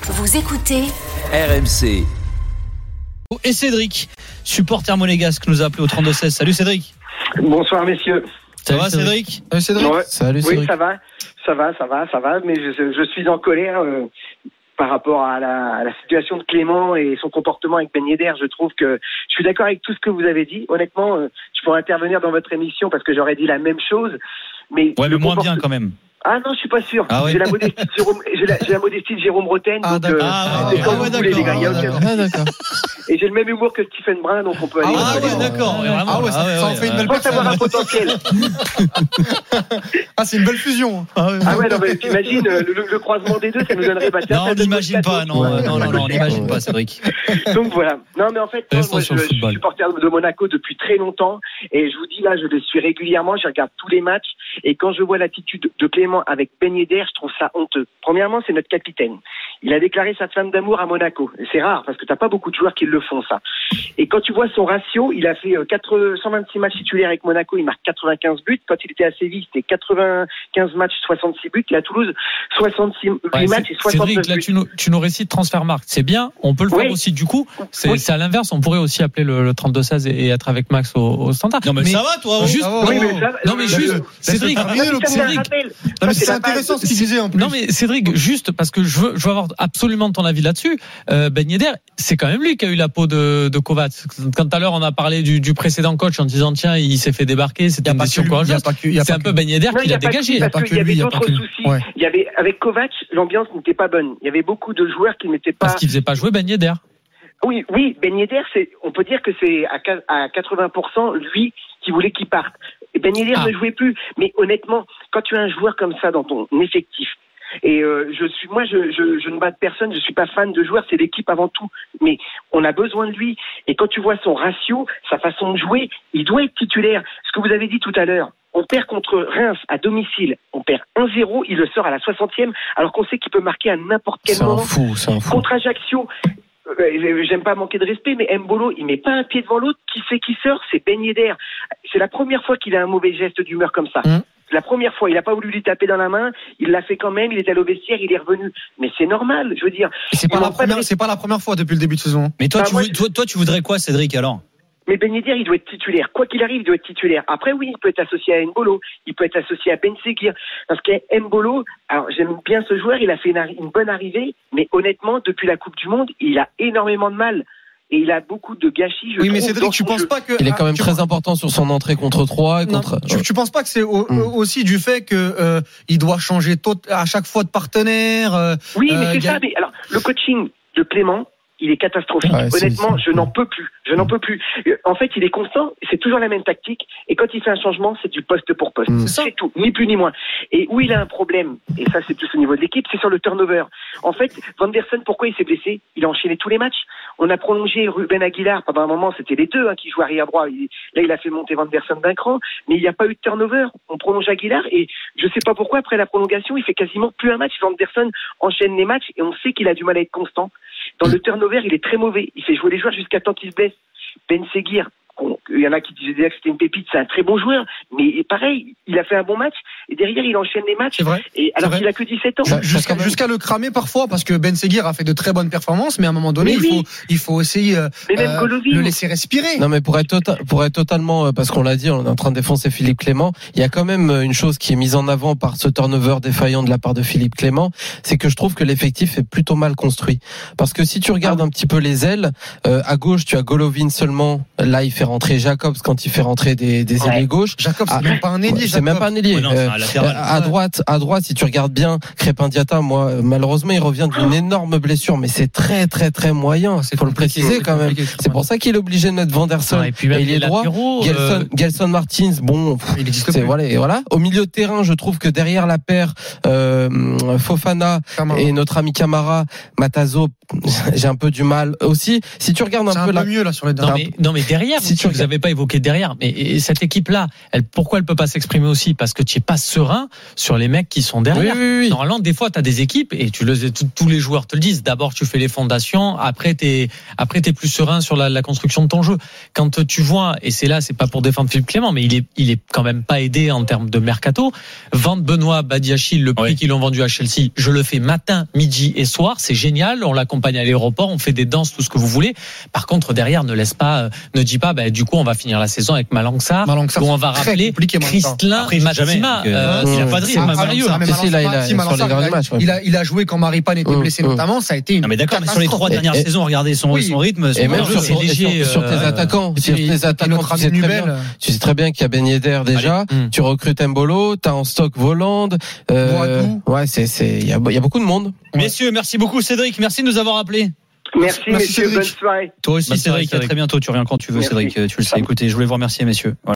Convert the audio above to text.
Vous écoutez RMC. Et Cédric, supporter monégasque, nous a appelé au 32-16. Salut Cédric. Bonsoir messieurs. Ça va Cédric? Salut Cédric. Ouais. Salut Cédric. Oui, ça va, mais je suis en colère par rapport à la situation de Clément et son comportement avec Ben Yedder. Je trouve que je suis d'accord avec tout ce que vous avez dit. Honnêtement, je pourrais intervenir dans votre émission parce que j'aurais dit la même chose. Mais moins bien quand même. Ah non, je suis pas sûr. Ah ouais. J'ai la modestie de Jérôme Roten. Ah, donc, c'est comme vous voulez, les gars. Il y a aucun souci. D'accord. Et j'ai le même humour que Stephen Brun, donc on peut aller. D'accord. Ça en fait une belle Je pense avoir un potentiel. c'est une belle fusion. Ah ouais, non, mais t'imagines le croisement des deux, ça nous donnerait. Non, on n'imagine pas. Non, on n'imagine pas, Cédric. Donc voilà. Non, mais en fait, moi, je suis supporter de Monaco depuis très longtemps, et je vous dis là, je le suis régulièrement. Je regarde tous les matchs, et quand je vois l'attitude de Clément avec Ben Yedder, je trouve ça honteux. Premièrement, c'est notre capitaine. Il a déclaré sa flamme d'amour à Monaco. Et c'est rare, parce que t'as pas beaucoup de joueurs qui le font, ça. Et quand tu vois son ratio, il a fait 126 matchs titulaires avec Monaco, il marque 95 buts. Quand il était à Séville, c'était 95 matchs, 66 buts. Et à Toulouse, 66 matchs et 69 buts. Cédric, là, tu nous récites Transfermarkt. C'est bien, on peut le faire aussi. Du coup, c'est à l'inverse, on pourrait aussi appeler le 32-16 et être avec Max au standard. Non, mais ça va, toi. Juste, Cédric, c'est intéressant ce qu'il disait en plus. Non, mais Cédric, juste parce que je veux avoir absolument ton avis là-dessus. Ben Yedder, c'est quand même lui qui a eu la peau de Kovac. Quand tout à l'heure on a parlé du précédent coach en disant tiens, il s'est fait débarquer, c'était une décision courageuse. C'est un peu Ben Yedder qui l'a dégagé. Il y avait d'autres soucis. Il y avait, avec Kovac, l'ambiance n'était pas bonne. Il y avait beaucoup de joueurs qui n'étaient pas. Parce qu'il faisait pas jouer Ben Yedder. Oui, Ben Yedder, on peut dire que c'est à 80% lui qui voulait qu'il parte. Ben Yedder ne jouait plus. Mais honnêtement, quand tu as un joueur comme ça dans ton effectif, et je ne bats de personne, je suis pas fan de joueurs, c'est l'équipe avant tout. Mais on a besoin de lui. Et quand tu vois son ratio, sa façon de jouer, il doit être titulaire. Ce que vous avez dit tout à l'heure, on perd contre Reims à domicile, on perd 1-0, il le sort à la 60e, alors qu'on sait qu'il peut marquer à n'importe quel moment. C'est un fou. Contre Ajaccio, j'aime pas manquer de respect, mais Mbolo, il met pas un pied devant l'autre. Qui c'est qui sort? C'est Ben Yedder. C'est la première fois qu'il a un mauvais geste d'humeur comme ça. La première fois, il a pas voulu lui taper dans la main, il l'a fait quand même, il est allé au vestiaire, il est revenu. Mais c'est normal, je veux dire. C'est pas la première fois depuis le début de saison. Mais toi, tu voudrais quoi, Cédric, alors? Mais Ben Yedder, il doit être titulaire. Quoi qu'il arrive, il doit être titulaire. Après, oui, il peut être associé à Mbolo, il peut être associé à Ben Seguir. Parce que Mbolo, alors j'aime bien ce joueur, il a fait une bonne arrivée, mais honnêtement, depuis la Coupe du Monde, il a énormément de mal. Et il a beaucoup de gâchis. Oui, mais Cédric, tu penses pas que il est quand même très important sur son entrée contre 3 et contre. Tu penses pas que c'est aussi du fait que il doit changer à chaque fois de partenaire. Oui, mais c'est ça. Mais alors, le coaching de Clément, il est catastrophique. Honnêtement, je n'en peux plus. En fait, il est constant, c'est toujours la même tactique, et quand il fait un changement, c'est du poste pour poste. C'est tout, ni plus ni moins. Et où il a un problème, et ça c'est plus au niveau de l'équipe, c'est sur le turnover. En fait, Van der Sar, pourquoi il s'est blessé? Il a enchaîné tous les matchs. On a prolongé Ruben Aguilar, pendant un moment c'était les deux qui jouaient arrière droit. Là, il a fait monter Van der Sar d'un cran, mais il n'y a pas eu de turnover. On prolonge Aguilar, et je sais pas pourquoi, après la prolongation, il fait quasiment plus un match. Van der Sar enchaîne les matchs, et on sait qu'il a du mal à être constant. Dans le turnover, il est très mauvais. Il fait jouer les joueurs jusqu'à temps qu'ils se blessent. Ben Seguir, il y en a qui disaient déjà que c'était une pépite, c'est un très bon joueur, mais pareil, il a fait un bon match, et derrière, il enchaîne les matchs. C'est vrai. Et alors qu'il a que 17 ans. Jusqu'à le cramer parfois, parce que Ben Seguir a fait de très bonnes performances, mais à un moment donné, il faut aussi le laisser respirer. Non, mais pour être totalement, parce qu'on l'a dit, on est en train de défoncer Philippe Clément, il y a quand même une chose qui est mise en avant par ce turnover défaillant de la part de Philippe Clément, c'est que je trouve que l'effectif est plutôt mal construit. Parce que si tu regardes un petit peu les ailes, à gauche, tu as Golovin seulement, là, il fait rentrer Jacobs quand il fait rentrer des ailiers gauches. Jacobs, c'est même pas un ailier. C'est même pas un ailier. À droite, si tu regardes bien, Crépin Diatta, moi, malheureusement, il revient d'une énorme blessure, mais c'est très, très, très moyen. Faut le préciser quand même. C'est pour ça qu'il est obligé de mettre Van der Sar. Et puis il est droit. Gelson Martins, bon, il existe plus. Voilà. Au milieu de terrain, je trouve que derrière la paire, Fofana et notre ami Camara, Matazo, j'ai un peu du mal aussi. Si tu regardes un peu mieux là sur les Non mais derrière, Si tu vous avez pas évoqué derrière, mais cette équipe-là, pourquoi elle peut pas s'exprimer aussi? Parce que tu es pas serein sur les mecs qui sont derrière. Oui. Normalement, des fois, tu as des équipes et tous les joueurs te le disent. D'abord, tu fais les fondations, après t'es plus serein sur la construction de ton jeu. Quand tu vois, et c'est pas pour défendre Philippe Clément, mais il est quand même pas aidé en termes de mercato. Vendre Benoît Badiachil, le prix qu'ils l'ont vendu à Chelsea, je le fais matin, midi et soir, c'est génial. On l'accompagne à l'aéroport, on fait des danses, tout ce que vous voulez. Par contre, derrière, ne dis pas, du coup, on va finir la saison avec Malangsar, où on va rappeler Kristelin Matsima. Il a pas de rythme. Il a joué quand Maripane était blessé notamment, ça a été une. Non mais d'accord, mais sur les 3 dernières saisons, regardez son rythme. Et même sur tes attaquants. Tu sais très bien qu'il y a Ben Yedder déjà. Tu recrutes Mbolo, t'as en stock Voland. Ouais, il y a beaucoup de monde. Messieurs, merci beaucoup Cédric, merci de nous avoir appelés. Merci messieurs, bonne soirée. Toi aussi Cédric, à très bientôt, tu reviens quand tu veux Cédric, tu le sais. Écoutez, je voulais vous remercier messieurs. Voilà.